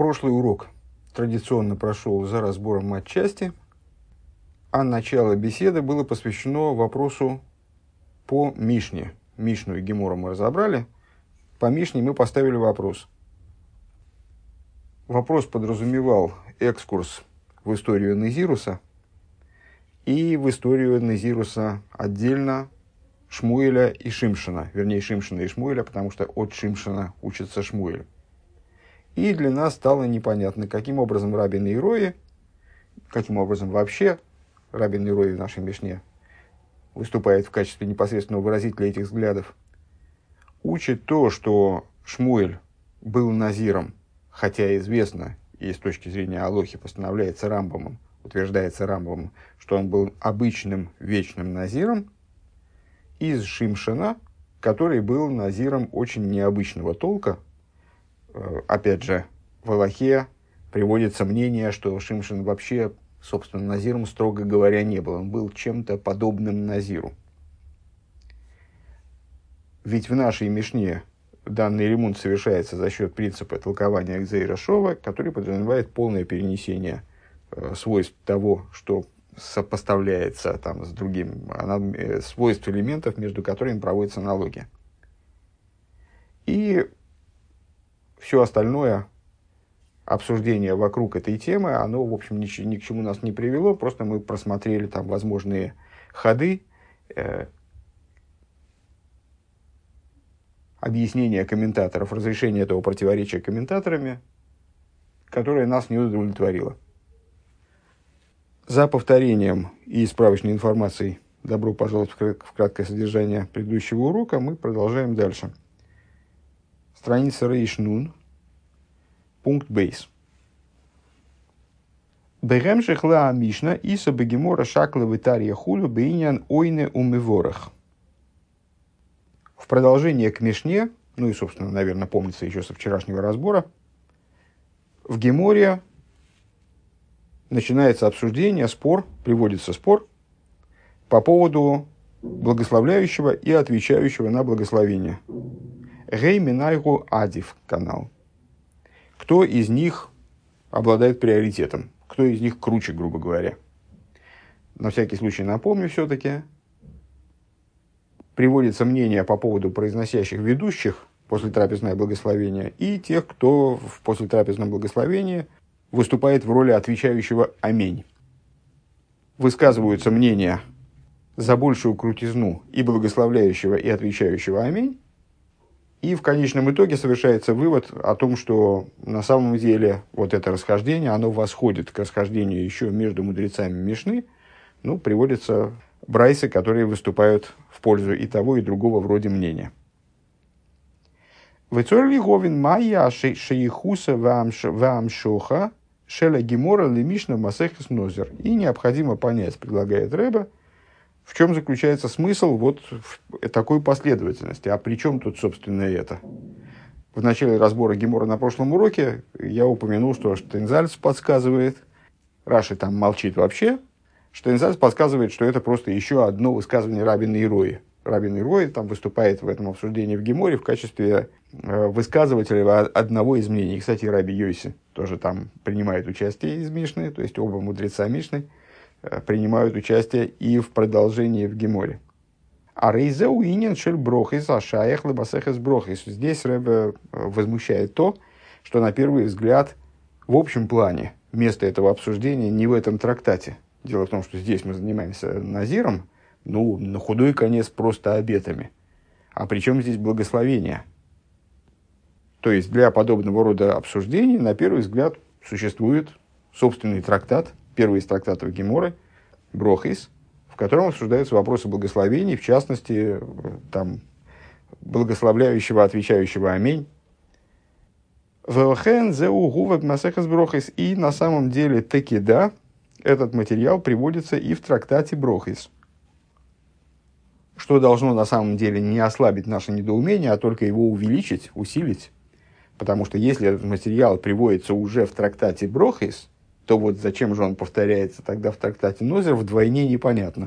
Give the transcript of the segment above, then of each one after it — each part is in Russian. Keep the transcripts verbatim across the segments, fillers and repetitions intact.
Прошлый урок традиционно прошел за разбором матчасти, а начало беседы было посвящено вопросу по Мишне. Мишну и Гемору мы разобрали. По Мишне мы поставили вопрос. Вопрос подразумевал экскурс в историю Незируса и в историю Незируса отдельно Шмуэля и Шимшона. Вернее, Шимшона и Шмуэля, потому что от Шимшона учится Шмуэль. И для нас стало непонятно, каким образом Раби Нейрои, каким образом вообще Раби Нейрои в нашей Мишне выступает в качестве непосредственного выразителя этих взглядов, учит то, что Шмуэль был назиром, хотя известно, и с точки зрения Алохи постановляется Рамбамом, утверждается Рамбамом, что он был обычным вечным назиром, из Шимшона, который был назиром очень необычного толка. Опять же, в Алохе приводится мнение, что Шимшон вообще, собственно, назиром, строго говоря, не был. Он был чем-то подобным назиру. Ведь в нашей Мишне данный ремонт совершается за счет принципа толкования Гзейра Шова, который подразумевает полное перенесение э, свойств того, что сопоставляется там, с другим, э, свойств элементов, между которыми проводится аналогия. И все остальное обсуждение вокруг этой темы, оно, в общем, ни, ни к чему нас не привело, просто мы просмотрели там возможные ходы, э, объяснения комментаторов, разрешение этого противоречия комментаторами, которое нас не удовлетворило. За повторением и справочной информацией добро пожаловать в краткое содержание предыдущего урока, мы продолжаем дальше. Страница Рейш Нун, пункт Бейс. Бегемших ла Мишна иса бегемора шакла витария хулю бейнян ойне умеворах. В продолжение к Мишне, ну и, собственно, наверное, помнится еще со вчерашнего разбора, в Геморе начинается обсуждение, спор, приводится спор по поводу благословляющего и отвечающего на благословение. Гей Минайгу Адив канал. Кто из них обладает приоритетом? Кто из них круче, грубо говоря? На всякий случай напомню все-таки. Приводится мнение по поводу произносящих ведущих после трапезное благословение и тех, кто в послетрапезном благословении выступает в роли отвечающего «Аминь». Высказываются мнения за большую крутизну и благословляющего, и отвечающего «Аминь». И в конечном итоге совершается вывод о том, что на самом деле вот это расхождение, оно восходит к расхождению еще между мудрецами Мишны. Ну, приводятся брайсы, которые выступают в пользу и того, и другого вроде мнения. «Вецорли говин майя шейхуса ваамшоха шеля гемора лемишна масехес нозер». И необходимо понять, предлагает Ребе, в чем заключается смысл вот в такой последовательности? А при чем тут, собственно, это? В начале разбора Гемора на прошлом уроке я упомянул, что Штейнзальц подсказывает, Раши там молчит вообще, Штейнзальц подсказывает, что это просто еще одно высказывание Раби Нейрои. Раби Нейрои там выступает в этом обсуждении в Геморе в качестве высказывателя одного из мнений. Кстати, Раби Йоси тоже там принимает участие из Мишны, то есть оба мудреца Мишны принимают участие и в продолжении в Геморе. А рейзеу инин шель брохис, а шаях лебасехес брохис. Здесь Ребе возмущает то, что на первый взгляд в общем плане место этого обсуждения не в этом трактате. Дело в том, что здесь мы занимаемся назиром, ну, на худой конец просто обетами. А при чем здесь благословение? То есть для подобного рода обсуждений на первый взгляд существует собственный трактат, первый из трактатов Геморы, Брохис, в котором обсуждаются вопросы благословений, в частности, там, благословляющего, отвечающего «Аминь». И на самом деле таки да, этот материал приводится и в трактате Брохис, что должно на самом деле не ослабить наше недоумение, а только его увеличить, усилить. Потому что если этот материал приводится уже в трактате Брохис, то вот зачем же он повторяется тогда в трактате Нозер, вдвойне непонятно.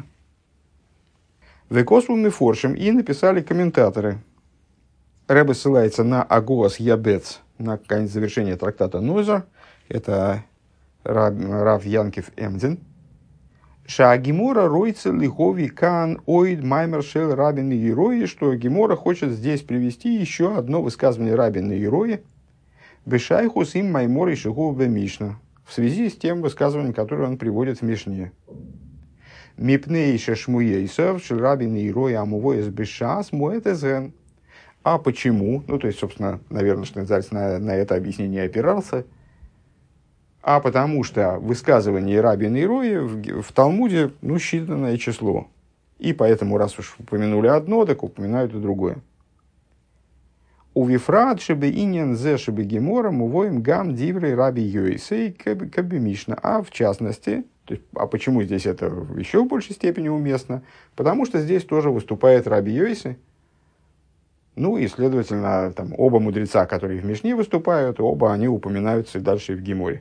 Векосу форшем и написали комментаторы. Ребе ссылается на Агоас Ябец на конец завершения трактата Нозер, это Рав, Рав Янкев Эмдзин, ша Гемора ройца лихови кан оид маймер шел рабин Ерои, что Гемора хочет здесь привести еще одно высказывание рабина Ерои, бешайхус им маймор и шигов бе Мишна, в связи с тем высказыванием, которое он приводит в Мишне. Мипнейша шмуейсов шел рабин Ерои амувоес бешас муэтезен. А почему? Ну, то есть, собственно, наверное, Шнейцзальц на, на это объяснение опирался. А потому что высказывание Раби Нейрои в, в Талмуде, ну, считанное число. И поэтому, раз уж упомянули одно, так упоминают и другое. У Вифрат шебе иньян зе шебе гемора мувоим гам диврей Раби Йойсей каби Мишна. А в частности, то есть, а почему здесь это еще в большей степени уместно? Потому что здесь тоже выступает Раби Йойсей. Ну и, следовательно, там, оба мудреца, которые в Мишне выступают, оба они упоминаются и дальше и в Геморе.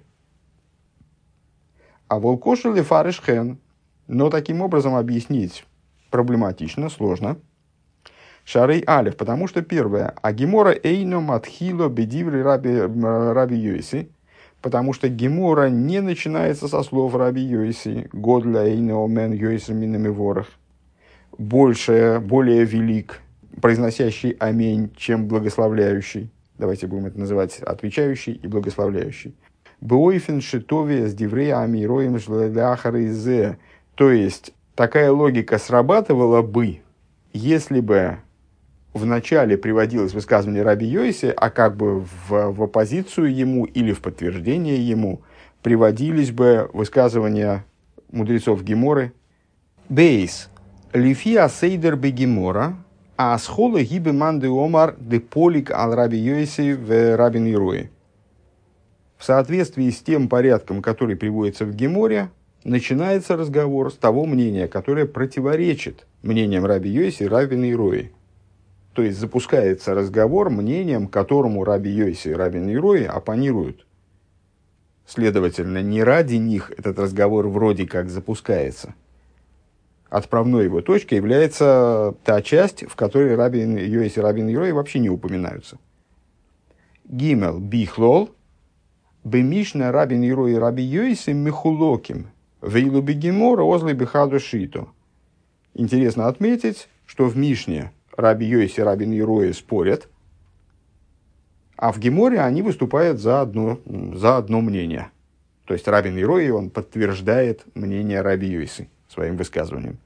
А волкошу ли фаришхен, но таким образом объяснить проблематично, сложно. Шарей алев, потому что первое, а Гемора эйно матхило бедиври раби, раби Йойси, потому что Гемора не начинается со слов Раби Йойси, годля эйно омен Йойси минами ворох, больше, более велик, произносящий аминь, чем благословляющий. Давайте будем это называть отвечающий и благословляющий. Беойфен шитове с диврея амироем жлеляхарейзе. То есть, такая логика срабатывала бы, если бы в начале приводилось высказывание Раби Йойси, а как бы в, в оппозицию ему или в подтверждение ему приводились бы высказывания мудрецов Геморы. Бейс. Лифи асейдер бе Гемора. А схола гибе манды омар де полик ал Раби Йойси в Рабин Ерои. В соответствии с тем порядком, который приводится в Геморе, начинается разговор с того мнения, которое противоречит мнениям Раби Йойси и Рабин Ерои. То есть запускается разговор мнением, которому Раби Йойси и Рабин Ерои оппонируют. Следовательно, не ради них этот разговор вроде как запускается. Отправной его точкой является та часть, в которой Рабин Йойси и Рабин Ерои вообще не упоминаются. Гимел бихлол бемишна Рабин Ерои и Раби Йойси михулоким вейлу бегемора озлы бихаду шито. Интересно отметить, что в Мишне Раби Йойси и Рабин Ерои спорят, а в Геморе они выступают за одно, за одно мнение. То есть Рабин Ерои, он подтверждает мнение Раби Йойси своим высказыванием.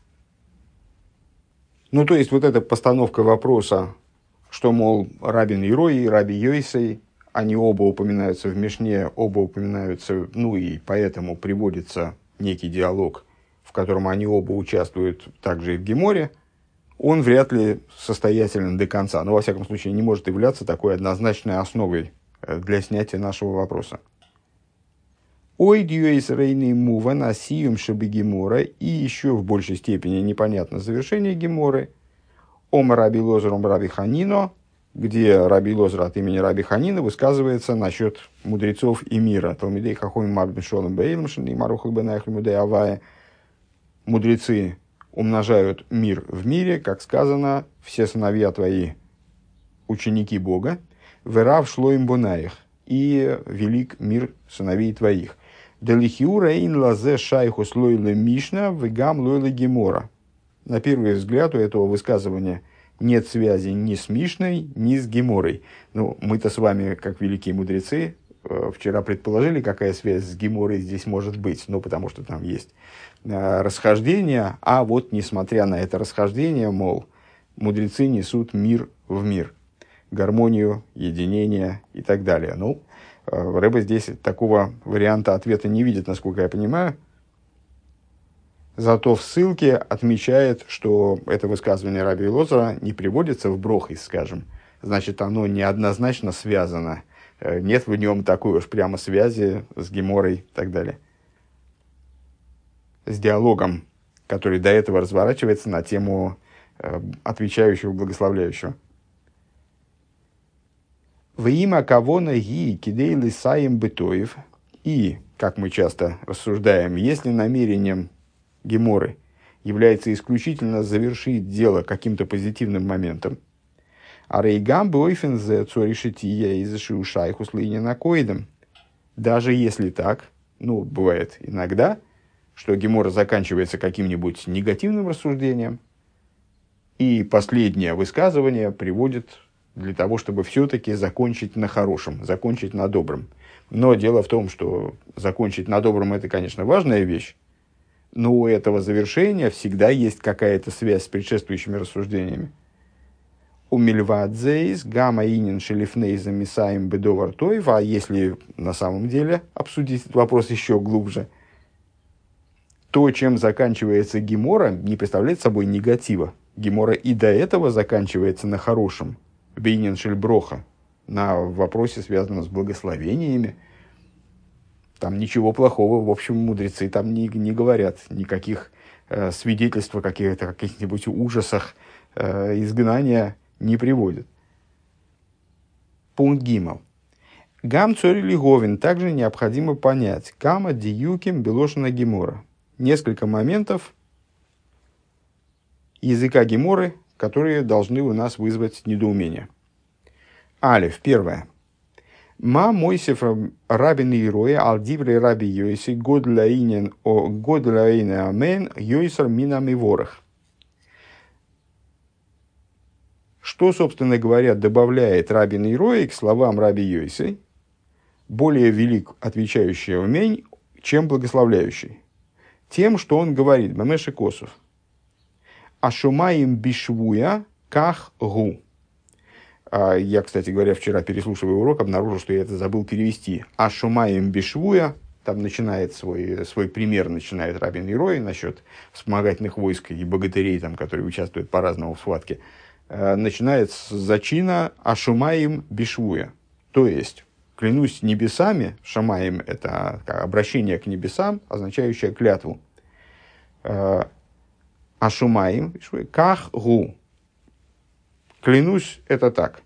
Ну, то есть, вот эта постановка вопроса, что, мол, Рабин Ерои и Раби Йойси, они оба упоминаются в Мишне, оба упоминаются, ну, и поэтому приводится некий диалог, в котором они оба участвуют также и в Геморе, он вряд ли состоятелен до конца. Но, во всяком случае, не может являться такой однозначной основой для снятия нашего вопроса. Ой, дьюэйс рейный мува насиюм шебе Гемора, и еще в большей степени непонятно завершение Геморы. Ом Раби Лозер, ом Раби Ханино, где Раби Лозер от имени Раби Ханина высказывается насчет мудрецов и мира. Талмидей хахоим мабин шолом бейлем шни марухах бенайх мудей авая. Мудрецы умножают мир в мире, как сказано, все сыновья твои ученики Бога. Верав шло им бонаих, и велик мир сыновей твоих. Делихиура ин лазе шайху слойле мишна вегам лойле гемора. На первый взгляд у этого высказывания нет связи ни с Мишной, ни с Геморой. Ну, мы-то с вами, как великие мудрецы, вчера предположили, какая связь с Геморой здесь может быть. Ну, потому что там есть расхождение, а вот, несмотря на это расхождение, мол, мудрецы несут мир в мир, гармонию, единение и так далее. Ну, Рэбе здесь такого варианта ответа не видит, насколько я понимаю. Зато в ссылке отмечает, что это высказывание Раби Лозера не приводится в брохис, скажем. Значит, оно неоднозначно связано. Нет в нем такой уж прямо связи с Геморой и так далее. С диалогом, который до этого разворачивается на тему отвечающего, благословляющего. «Ваима кавона ги кидей лисаем бытоев». И, как мы часто рассуждаем, если намерением Геморы является исключительно завершить дело каким-то позитивным моментом, А рейгам бойфензе цоришития из шиушайхус лининакоидом. Даже если так, ну, бывает иногда, что гемора заканчивается каким-нибудь негативным рассуждением, и последнее высказывание приводит для того, чтобы все-таки закончить на хорошем, закончить на добром. Но дело в том, что закончить на добром – это, конечно, важная вещь, но у этого завершения всегда есть какая-то связь с предшествующими рассуждениями. У мильвадзейс гамма инин шелифнейза мисаем бедовар тойв, а если на самом деле обсудить этот вопрос еще глубже, то, чем заканчивается гемора, не представляет собой негатива. Гемора и до этого заканчивается на хорошем, бейнин шельброха, на вопросе, связанном с благословениями. Там ничего плохого, в общем, мудрецы там не, не говорят, никаких э, свидетельств о каких-то, каких-нибудь ужасах э, изгнания не приводят. Пункт Гимал. Гам цори лиговин также необходимо понять. Кама диюким белошина гемора. Несколько моментов языка геморы, которые должны у нас вызвать недоумение. Алиф, первое. Ма мойсев рабин ироя алдиврей раби йоси годляинен о годляине амен йойсер минами ворох. Что, собственно говоря, добавляет рабин ироя к словам раби йоси, более велик отвечающий умень, чем благословляющий? Тем, что он говорит, бамеши косов. Ашумаим бишвуя ках гу. Я, кстати говоря, вчера, переслушивая урок, обнаружил, что я это забыл перевести. Ашумаим бишвуя, там начинает свой, свой пример, начинает рабин Ирой насчет вспомогательных войск и богатырей, там, которые участвуют по-разному в схватке. Начинает с зачина Ашумаим бишвуя. То есть, клянусь небесами, шамаим – это обращение к небесам, означающее клятву. Ашумаим, ках гу. Клянусь, это так.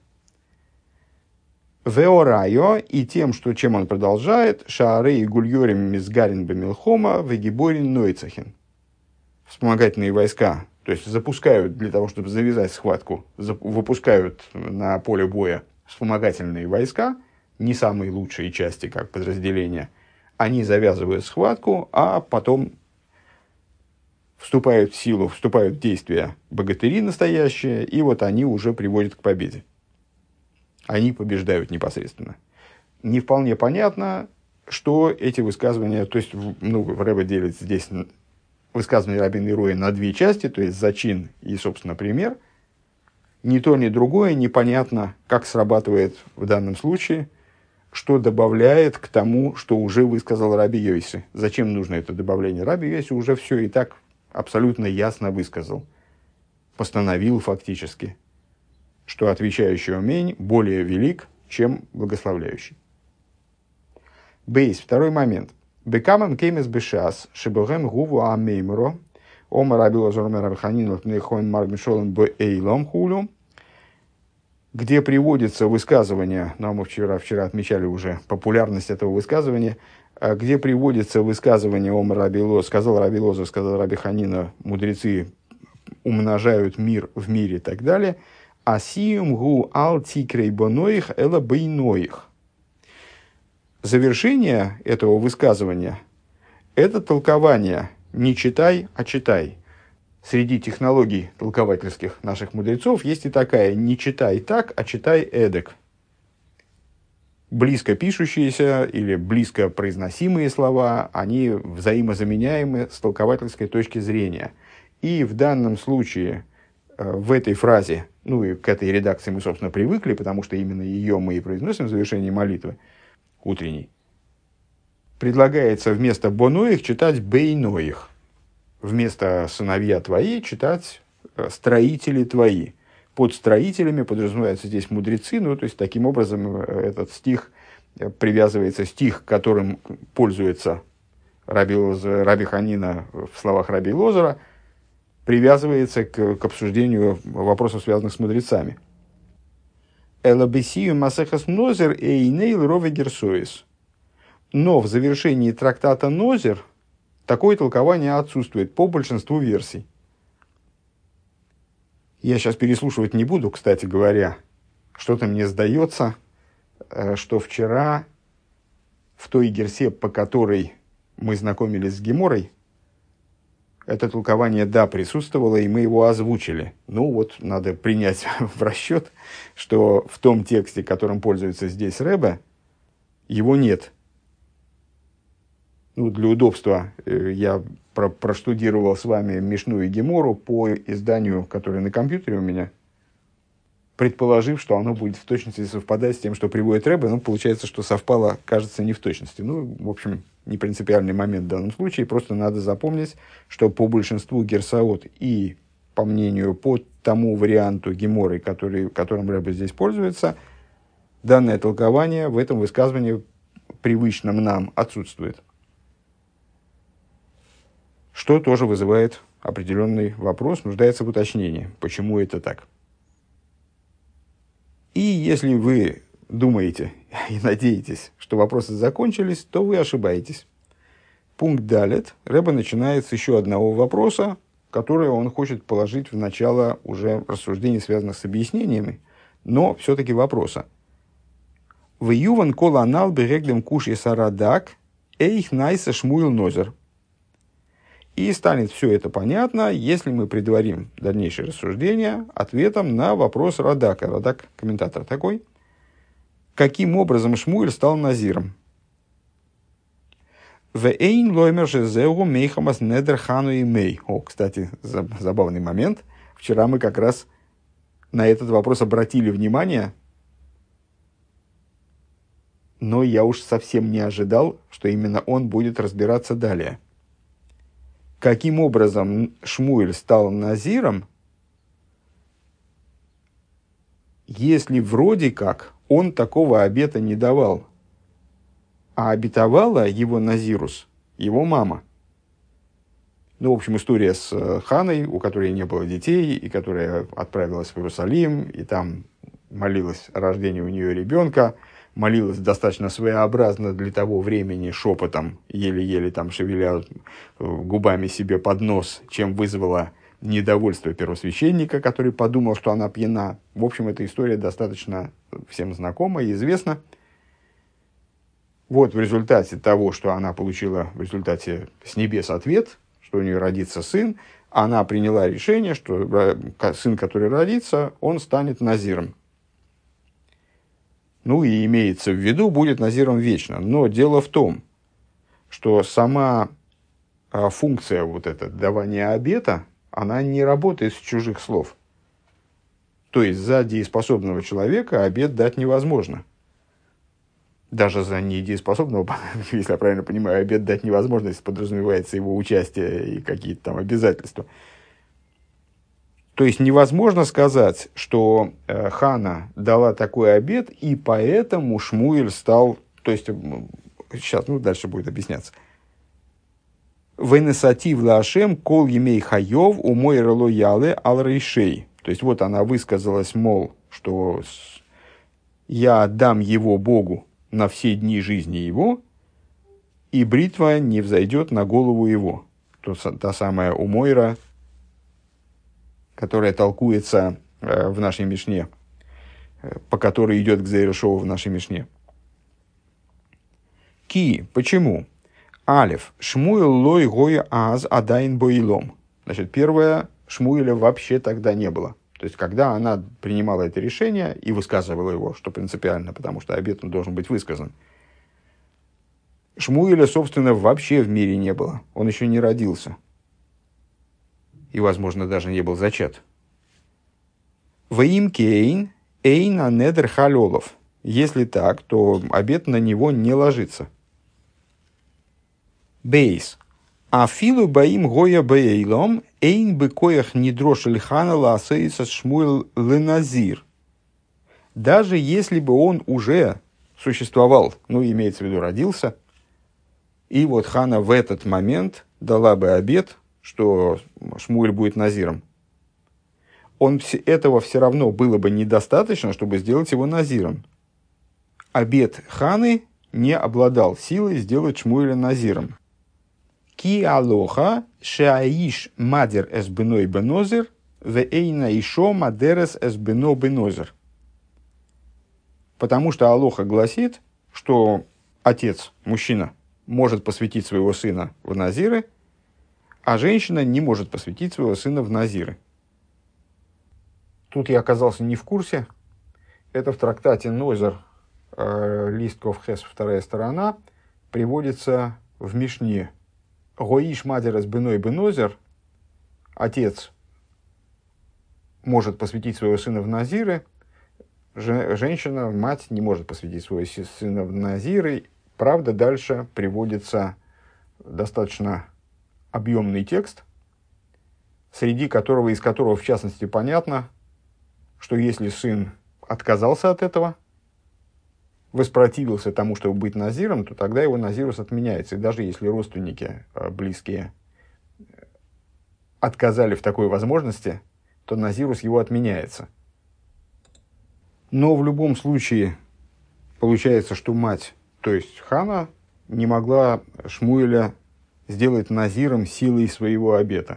Веорайо, и тем, что, чем он продолжает, шаарей гульорим мизгарин бамилхома вегиборин нойцахин. Вспомогательные войска, то есть запускают для того, чтобы завязать схватку, выпускают на поле боя вспомогательные войска, не самые лучшие части, как подразделения, они завязывают схватку, а потом вступают в силу, вступают в действие богатыри настоящие, и вот они уже приводят к победе. Они побеждают непосредственно. Не вполне понятно, что эти высказывания, то есть, ну, Рэбе делит здесь высказывания рабина Ироя на две части, то есть зачин и, собственно, пример. Ни то, ни другое непонятно, как срабатывает в данном случае, что добавляет к тому, что уже высказал раби Йоси. Зачем нужно это добавление? Раби Йоси уже все и так абсолютно ясно высказал, постановил фактически, что отвечающий умень более велик, чем благословляющий. Бейс, второй момент. Бекамам кеймес бешас, шебогем гуву амеймро, ома рабила зорме рабханину, нехоем мармишолом б эйлом хулю, где приводится высказывание, ну, мы вчера, вчера отмечали уже популярность этого высказывания, где приводится высказывание Ома Раби Лоза, сказал Раби Лоза, сказал Раби Ханина, мудрецы умножают мир в мире и так далее. Асиум гу ал тикрей боноих эла бейноих. Завершение этого высказывания – это толкование «не читай, а читай». Среди технологий толковательских наших мудрецов есть и такая «не читай так, а читай эдак». Близко пишущиеся или близко произносимые слова, они взаимозаменяемы с толковательской точки зрения. И в данном случае, в этой фразе, ну и к этой редакции мы, собственно, привыкли, потому что именно ее мы и произносим в завершении молитвы утренней, предлагается вместо «боноих» читать «бейноих». Вместо «сыновья твои» читать «строители твои». Под строителями подразумеваются здесь мудрецы, ну, то есть, таким образом, этот стих привязывается, стих, которым пользуется Раби, Лоза, Раби Ханина в словах Раби Лозера, привязывается к, к обсуждению вопросов, связанных с мудрецами. «Элабесию масехас нозер эйнейл рове герсоис». Но в завершении трактата «Нозер» такое толкование отсутствует по большинству версий. Я сейчас переслушивать не буду, кстати говоря, что-то мне сдается, что вчера в той герсе, по которой мы знакомились с Геморой, это толкование, да, присутствовало, и мы его озвучили. Ну вот, надо принять в расчет, что в том тексте, которым пользуется здесь Ребе, его нет. Ну, для удобства я про- проштудировал с вами Мишну и Гемору по изданию, которое на компьютере у меня, предположив, что оно будет в точности совпадать с тем, что приводит Ребе. Ну, получается, что совпало, кажется, не в точности. Ну, в общем, не принципиальный момент в данном случае. Просто надо запомнить, что по большинству герсаот и, по мнению, по тому варианту Геморы, который, которым Ребе здесь пользуется, данное толкование в этом высказывании привычном нам отсутствует. Что тоже вызывает определенный вопрос, нуждается в уточнении, почему это так. И если вы думаете и надеетесь, что вопросы закончились, то вы ошибаетесь. Пункт далет. Ребе начинает с еще одного вопроса, который он хочет положить в начало уже рассуждений, связанных с объяснениями, но все-таки вопроса. В юван коланал береглем куши сарадак эйх найса шмуил нозер. И станет все это понятно, если мы предварим дальнейшее рассуждение ответом на вопрос Радака. Радак – комментатор такой. Каким образом Шмуэль стал назиром? «Вэйн лоймер жезеу мейхамас недер хану и мей». О, кстати, забавный момент. Вчера мы как раз на этот вопрос обратили внимание, но я уж совсем не ожидал, что именно он будет разбираться далее. Каким образом Шмуэль стал назиром, если вроде как он такого обета не давал, а обетовала его назирус его мама. Ну, в общем, история с Ханой, у которой не было детей, и которая отправилась в Иерусалим, и там молилась о рождении у нее ребенка, молилась достаточно своеобразно для того времени, шепотом, еле-еле там шевеля губами себе под нос, чем вызвала недовольство первосвященника, который подумал, что она пьяна. В общем, эта история достаточно всем знакома и известна. Вот в результате того, что она получила в результате с небес ответ, что у нее родится сын, она приняла решение, что сын, который родится, он станет назиром. Ну и имеется в виду, будет назиром вечно. Но дело в том, что сама а, функция вот эта давания обета, она не работает с чужих слов. То есть за дееспособного человека обет дать невозможно. Даже за недееспособного, если я правильно понимаю, обет дать невозможно, если подразумевается его участие и какие-то там обязательства. То есть невозможно сказать, что э, Хана дала такой обет, и поэтому Шмуэль стал... То есть, сейчас, ну, дальше будет объясняться. «Венесатив лашем кол емей хайов умой релояле ал рейшей». То есть, вот она высказалась, мол, что «я отдам его Богу на все дни жизни его, и бритва не взойдет на голову его». То, та самая умойра, которая толкуется э, в нашей Мишне, э, по которой идет к Зейрешову в нашей Мишне. Ки, почему? Алиф, Шмуэл лой гоя аз адайн боилом. Значит, первое, Шмуэля вообще тогда не было. То есть, когда она принимала это решение и высказывала его, что принципиально, потому что обет должен быть высказан, Шмуэля, собственно, вообще в мире не было. Он еще не родился. И, возможно, даже не был зачат. «Ваим кейн эйн анедер халолов». Если так, то обет на него не ложится. Бейс. «Афилу баим гоя бейлом эйн бекоях нидрошель хана лаасейса шмуэл леназир». Даже если бы он уже существовал, ну, имеется в виду, родился, и вот Хана в этот момент дала бы обет, что Шмуэль будет назиром, он, этого все равно было бы недостаточно, чтобы сделать его назиром. Обет Ханы не обладал силой сделать Шмуэля назиром. Ки алоха шаиш мадер эсбеной бенозер ве эйна ишо мадерес эсбено бенозер. Потому что алоха гласит, что отец, мужчина, может посвятить своего сына в назиры, а женщина не может посвятить своего сына в назиры. Тут я оказался не в курсе. Это в трактате Нозер, э, лист Ковхес, вторая сторона, приводится в Мишне. Гоиш мадерас беной бенозер, отец может посвятить своего сына в назиры, женщина, мать, не может посвятить своего сына в назиры. Правда, дальше приводится достаточно объемный текст, среди которого, из которого, в частности, понятно, что если сын отказался от этого, воспротивился тому, чтобы быть назиром, то тогда его назирус отменяется. И даже если родственники близкие отказали в такой возможности, то назирус его отменяется. Но в любом случае получается, что мать, то есть Хана, не могла Шмуэля сделать назиром силой своего обета.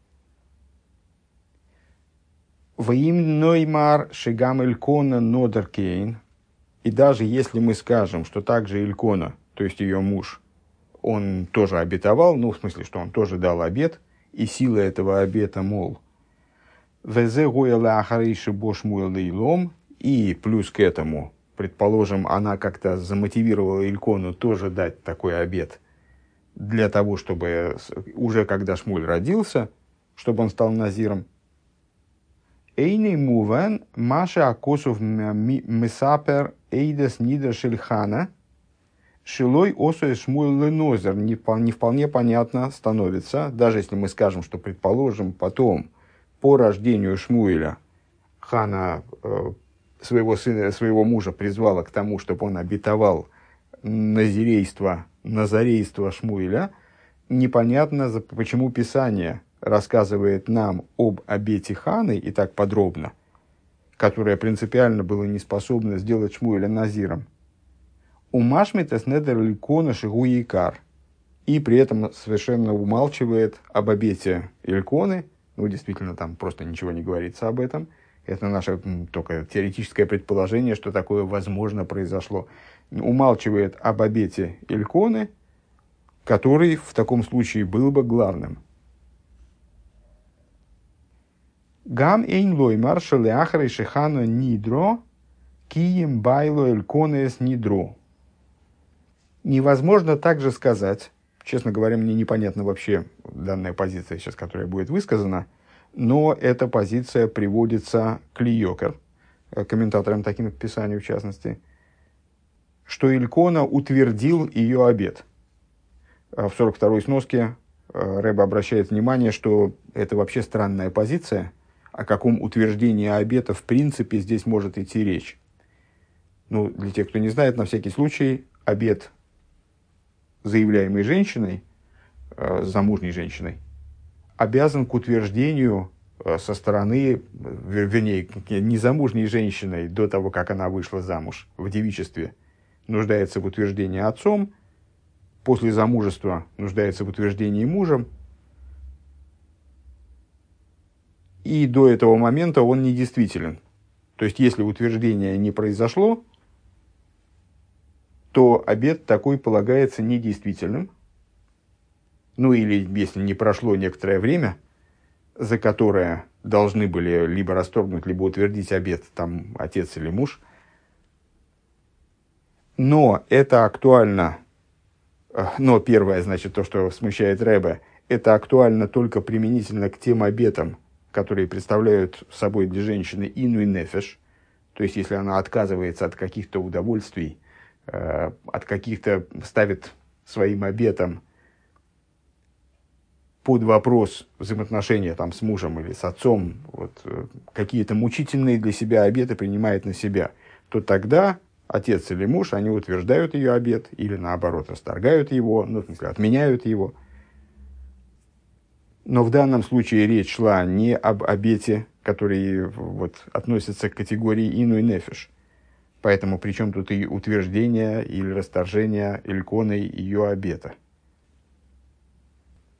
Ваим ноймар шигам Элькона нодер кейн. И даже если мы скажем, что также Элькона, то есть ее муж, он тоже обетовал, ну, в смысле, что он тоже дал обет, и сила этого обета, мол, везе гояла ахарейши бошмуэл лейлом, и плюс к этому, предположим, она как-то замотивировала Элькону тоже дать такой обет, для того, чтобы уже когда Шмуль родился, чтобы он стал назиром. Эйный мувен маша акосов месапер эйдес нида шельхана шилой осуэ Шмуль ленозер. Не вполне понятно становится, даже если мы скажем, что, предположим, потом, по рождению Шмуэля, Хана э, своего сына, своего мужа призвала к тому, чтобы он обетовал назирейство, назарейство Шмуэля, непонятно, почему Писание рассказывает нам об обете Ханы и так подробно, которое принципиально было не способно сделать Шмуэля назиром. Умашмитес недер ликона шигу икар. И при этом совершенно умалчивает об обете Эльконы. Ну, действительно, там просто ничего не говорится об этом. Это наше только теоретическое предположение, что такое возможно произошло. Умалчивает об обете Эльконы, который в таком случае был бы главным. Гам эйн лой маршал ахрей шехано нидро кием байло Эльконес нидро. Невозможно также сказать, честно говоря, мне непонятна вообще данная позиция, сейчас, которая будет высказана, но эта позиция приводится Клиокер, комментатором таким писаний в частности, что Элькона утвердил ее обет. В сорок второй сноске Рэбе обращает внимание, что это вообще странная позиция, о каком утверждении обета в принципе здесь может идти речь. Ну, для тех, кто не знает, на всякий случай, обет, заявляемый женщиной, замужней женщиной, обязан к утверждению со стороны, вернее, незамужней женщиной до того, как она вышла замуж в девичестве, нуждается в утверждении отцом, после замужества нуждается в утверждении мужем, и до этого момента он недействителен. То есть, если утверждение не произошло, то обет такой полагается недействительным. Ну или если не прошло некоторое время, за которое должны были либо расторгнуть, либо утвердить обет там отец или муж. Но это актуально, но первое, значит, то, что смущает Рэбе, это актуально только применительно к тем обетам, которые представляют собой для женщины ину и нефеш. То есть, если она отказывается от каких-то удовольствий, от каких-то, ставит своим обетом под вопрос взаимоотношения там, с мужем или с отцом, вот, какие-то мучительные для себя обеты принимает на себя, то тогда отец или муж, они утверждают ее обет или наоборот расторгают его, ну, в смысле, отменяют его. Но в данном случае речь шла не об обете, который вот, относится к категории ину и нефеш. Поэтому при чем тут и утверждение или расторжение Эльконой ее обета.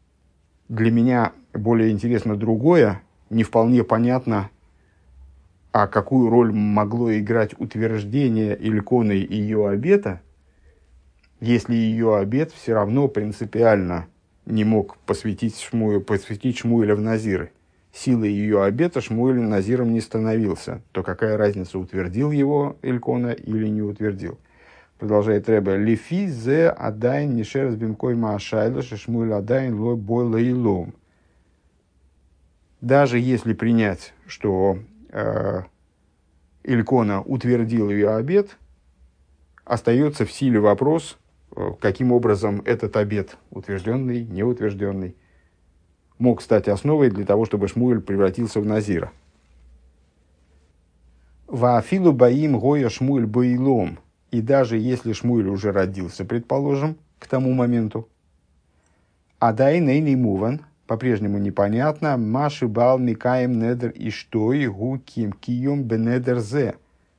Для меня более интересно другое, не вполне понятно, А какую роль могло играть утверждение Ильконы и ее обета, если ее обет все равно принципиально не мог посвятить, Шмуэ, посвятить Шмуэля в назиры? Силой ее обета Шмуэль назиром не становился. То какая разница, утвердил его Илькона или не утвердил? Продолжает Ребе. Лифи зе адайн нишерас бимкой маашайла шешмуэль адайн лой бой лейлом. Даже если принять, что э, Илькона утвердил ее обет, остается в силе вопрос, каким образом этот обет, утвержденный, неутвержденный, мог стать основой для того, чтобы Шмуэль превратился в назира. Ваафилу баим гоя Шмуэль боилом. И даже если Шмуэль уже родился, предположим, к тому моменту, адай нейный муван, по-прежнему непонятно, маши бал микаем недер и что и гу ким кием бенедер зе.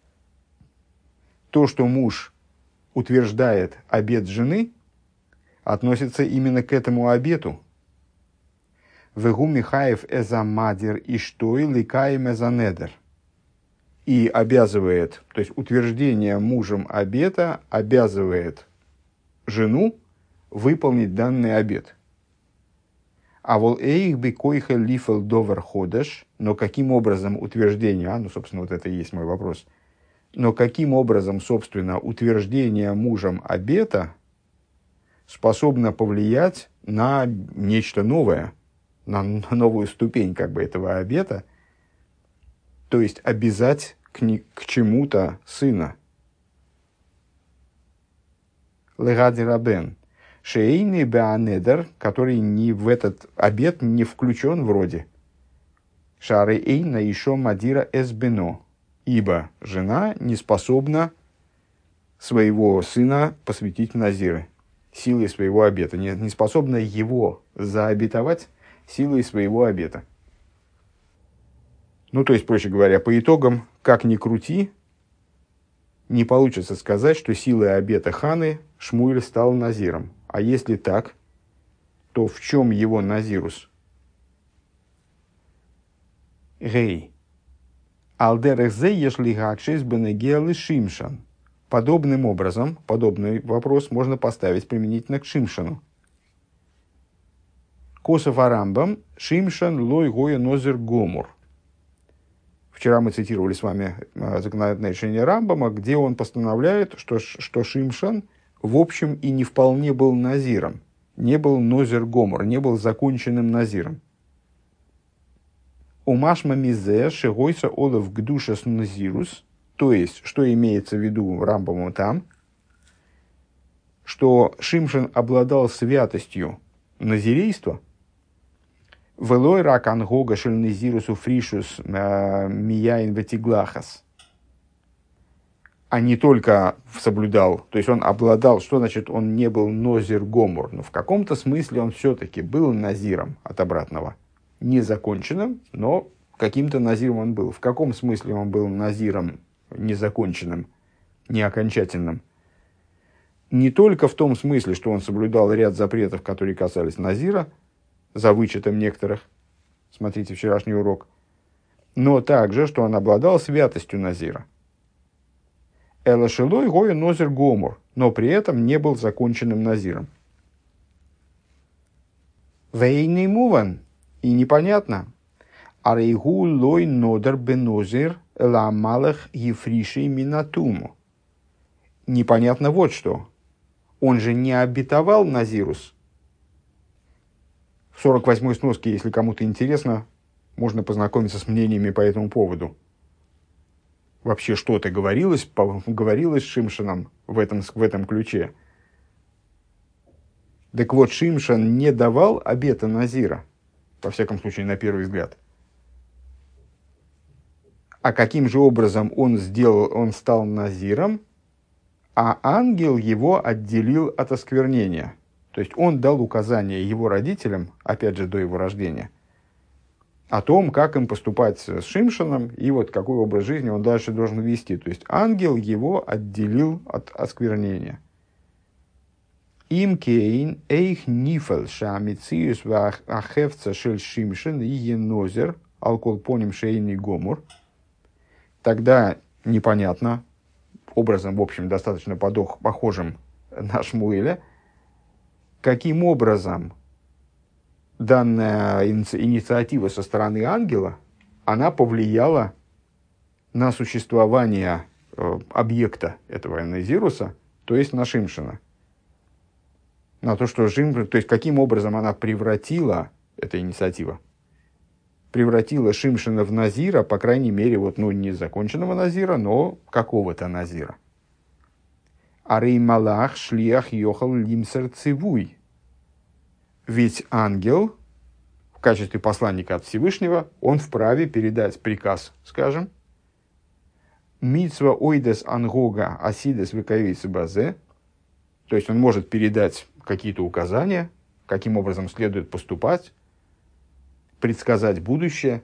То, что муж утверждает обет жены, относится именно к этому обету. Вегу Михаев эзамадер и что и ликаем эзанедер. И обязывает, то есть утверждение мужем обета обязывает жену выполнить данный обет. А вол эйх бы койха лифел довер ходеш, но каким образом утверждение, а, ну, собственно, вот это и есть мой вопрос, но каким образом, собственно, утверждение мужем обета способно повлиять на нечто новое, на новую ступень как бы этого обета, то есть обязать к, не, к чему-то сына. Легади рабен. Шейный беанедер, который не в этот обет не включен вроде. Шары эйна еще мадира эсбено. Ибо жена не способна своего сына посвятить в назиры силой своего обета. Не, не способна его заобетовать силой своего обета. Ну, то есть, проще говоря, по итогам, как ни крути, не получится сказать, что силой обета Ханы Шмуэль стал назиром. А если так, то в чем его назирус? Гей. Алдерехзе ешли гакшис бенегелы шимшан. Подобным образом, подобный вопрос можно поставить применительно к Шимшану. Косов арамбам Шимшан лой гоя нозер гомур. Вчера мы цитировали с вами законодательное решение Рамбама, где он постановляет, что, что Шимшан в общем и не вполне был назиром, не был нозер гомур, не был законченным назиром. Умашма мизе шегойса олов гдушас назирус, то есть, что имеется в виду Рамбаму там, что Шимшан обладал святостью назирейства, велой рак ангога шель назирусу фришус мияин ветиглахас, а не только соблюдал, то есть он обладал, что значит он не был нозир гомур, но в каком-то смысле он все-таки был назиром от обратного. Незаконченным, но каким-то назиром он был. В каком смысле он был назиром незаконченным, неокончательным? Не только в том смысле, что он соблюдал ряд запретов, которые касались назира, за вычетом некоторых, смотрите вчерашний урок, но также, что он обладал святостью назира. Элашилой гоя нозир гомур, но при этом не был законченным назиром. Вейный муван. И непонятно. Арейгу лой нодер бенозир ламалах ефришей минатуму. Непонятно вот что. Он же не обетовал назирус. В сорок восьмой сноске, если кому-то интересно, можно познакомиться с мнениями по этому поводу. Вообще что-то говорилось, говорилось с Шимшаном в этом, в этом ключе. Так вот, Шимшан не давал обета назира. Во всяком случае, на первый взгляд. А каким же образом он сделал, он стал назиром, а ангел его отделил от осквернения. То есть он дал указание его родителям, опять же, до его рождения, о том, как им поступать с Шимшаном и вот какой образ жизни он дальше должен вести. То есть ангел его отделил от осквернения. Им кейн эйх нифел шамициус вахевца шель Шимшин и енозер алкол поним шейный гомур. тогда непонятно, образом, в общем, достаточно подох, похожим на Шмуэля, каким образом данная инициатива со стороны ангела, она повлияла на существование э, объекта этого Назируса, то есть на Шимшина. На то, что Шим, то есть каким образом она превратила, эта инициатива, превратила Шимшина в Назира, по крайней мере, вот, ну, не законченного Назира, но какого-то Назира. Арей Малах шлиах йохал лимсер цивуй. Ведь ангел, в качестве посланника от Всевышнего, он вправе передать приказ, скажем, митсва ойдес ангога асидес векавейсы базе, то есть он может передать какие-то указания, каким образом следует поступать, предсказать будущее.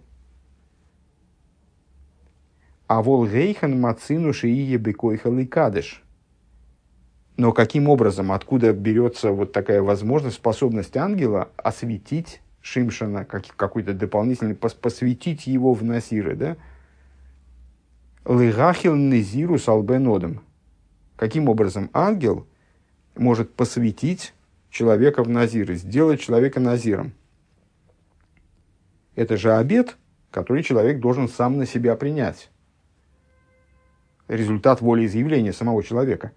А вол гейхан мацину шиие бекойхал и кадыш. Но каким образом, откуда берется вот такая возможность, способность ангела осветить Шимшина, как, какой-то дополнительный, пос, посвятить его в Назиры, да? Лыгахил Назиру салбенодом. Каким образом ангел может посвятить человека в Назиры, сделать человека Назиром? Это же обет, который человек должен сам на себя принять. Результат волеизъявления самого человека.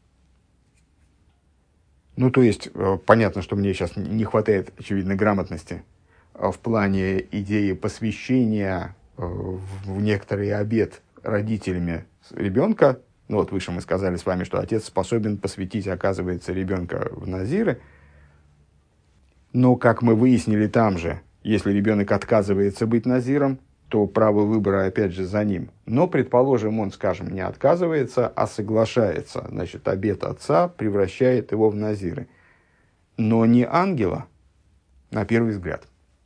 Ну, то есть, понятно, что мне сейчас не хватает, очевидно, грамотности в плане идеи посвящения в некоторый обет родителями ребенка. Ну, вот выше мы сказали с вами, что отец способен посвятить, оказывается, ребенка в Назиры. Но, как мы выяснили там же, если ребенок отказывается быть Назиром, то право выбора, опять же, за ним. Но, предположим, он, скажем, не отказывается, а соглашается. Значит, обет отца превращает его в Назиры. Но не ангела, на первый взгляд.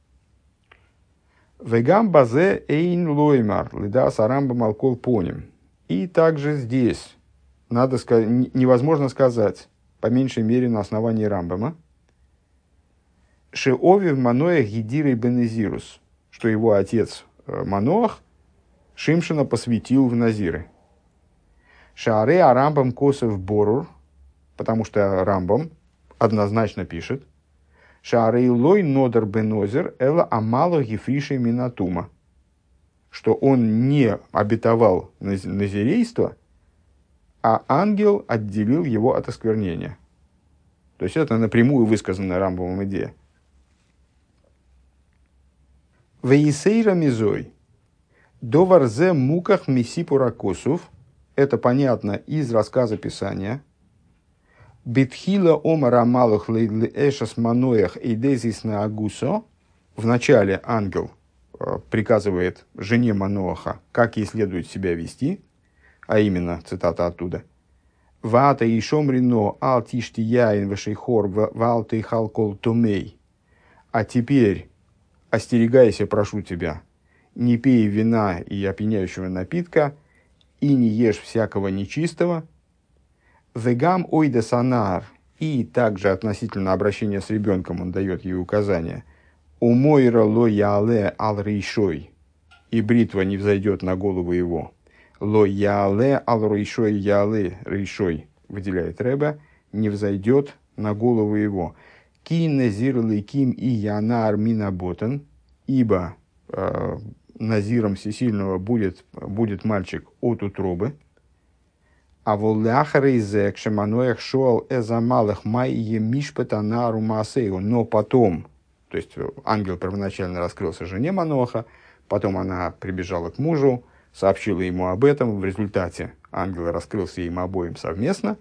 Вегам базе эйн лоймар, лида сарамба малкол поним. И также здесь надо сказать, невозможно сказать, по меньшей мере, на основании Рамбама, шеови в маноях гидирой бенезирус, что его отец Маноах Шимшина посвятил в Назиры. Шааре а Рамбам косов борур, потому что Рамбам однозначно пишет, Шааре лой нодер бенозер эла амало гифриши минатума, что он не обетовал назирейство, а ангел отделил его от осквернения. То есть это напрямую высказанная Рамбамом идея. Вейсейра мизой. Доварзе муках мисипура косов. Это понятно из рассказа Писания. Битхила омара малых лэшас маноях эйдезис на агусо. Вначале ангел приказывает жене Маноаха, как ей следует себя вести, а именно, цитата оттуда, «Ваата и шомрино ал тишти яин вашейхор ваалта и халкол тумей». А теперь остерегайся, прошу тебя, не пей вина и опьяняющего напитка, и не ешь всякого нечистого. «Вегам ойда санар». И также относительно обращения с ребенком он дает ей указания. «Умойра ло яле ал рейшой». И бритва не взойдет на голову его. «Ло яле ал рейшой яле рейшой», выделяет Ребе, не взойдет на голову его. «Ки назир лейким и янар минаботен», ибо э, назиром всесильного будет, будет мальчик от утробы. А волляхарейзе кшеманоях шоал эзамалах майе мишпатанару маасею. Но потом, то есть ангел первоначально раскрылся жене Маноаха, потом она прибежала к мужу, сообщила ему об этом, в результате ангел раскрылся им обоим совместно.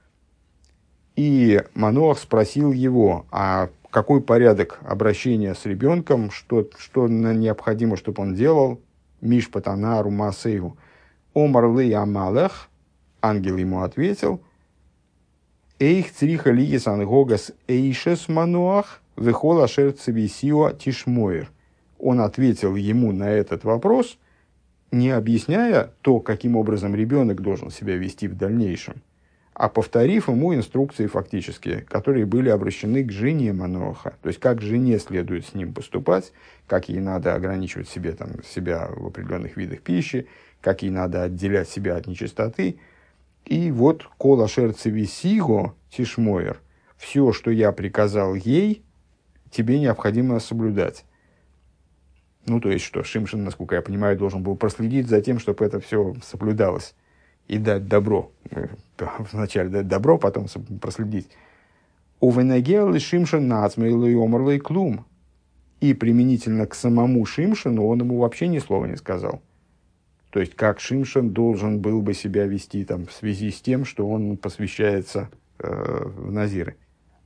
И Маноах спросил его, а какой порядок обращения с ребенком, что, что необходимо, чтобы он делал, мишпатанару маасею. Омар лей амалах. Ангел ему ответил, «Эйх цриха лигис ангогас эйшес мануах вехол ашер цивисио тишмоир». Он ответил ему на этот вопрос, не объясняя то, каким образом ребенок должен себя вести в дальнейшем, а повторив ему инструкции фактические, которые были обращены к жене Маноаха. То есть, как жене следует с ним поступать, как ей надо ограничивать себе, там, себя в определенных видах пищи, какие надо отделять себя от нечистоты. И вот кола шерцевисиго тишмоер, все, что я приказал ей, тебе необходимо соблюдать. Ну, то есть, что Шимшон, насколько я понимаю, должен был проследить за тем, чтобы это все соблюдалось. И дать добро. Вначале дать добро, потом проследить. Увенагел Шимшон нацмейл и омрлый клум. И применительно к самому Шимшону он ему вообще ни слова не сказал. То есть, как Шимшон должен был бы себя вести там, в связи с тем, что он посвящается э, в назиры.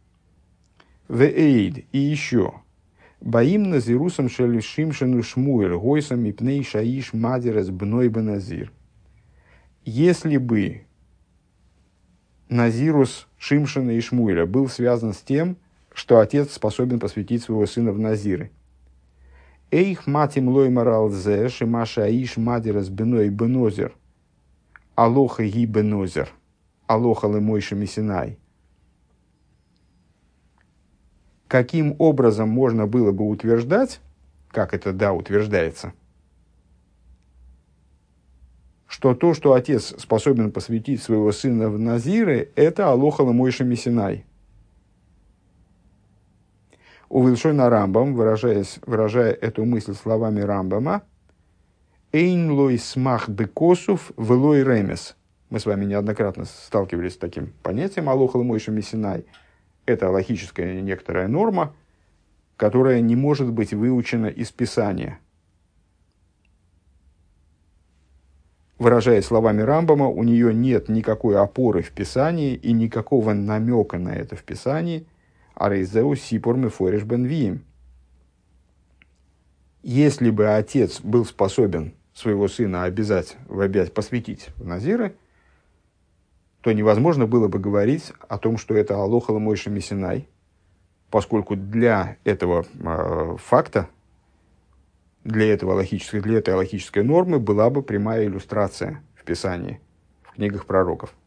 Веэйд. И еще. Баим назирусом шели Шимшону шмуэль, гойсом и пней шаиш мадерес бной беназир. Если бы назирус Шимшона и Шмуэля был связан с тем, что отец способен посвятить своего сына в назиры. Эйх матим лой морал зе, шимаша аиш мадерес бной бенозир, алоха ги бенозир, алоха лемойши мисинай. Каким образом можно было бы утверждать, как это, да, утверждается, что то, что отец способен посвятить своего сына в назиры, это алоха лемойши мисинай. У Вилшойна Рамбам, выражаясь, выражая эту мысль словами Рамбама, «Эйн лой смах бекосув велой ремес». Мы с вами неоднократно сталкивались с таким понятием алоха лемойши мисинай. Это логическая некоторая норма, которая не может быть выучена из Писания. Выражаясь словами Рамбама, у нее нет никакой опоры в Писании и никакого намека на это в Писании. Арейзеу сипор мефориш бен виим. Если бы отец был способен своего сына обязать, обязать посвятить в назиры, то невозможно было бы говорить о том, что это алоха лемойши мисинай, поскольку для этого э, факта, для, этого логической, для этой логической нормы была бы прямая иллюстрация в Писании, в книгах пророков.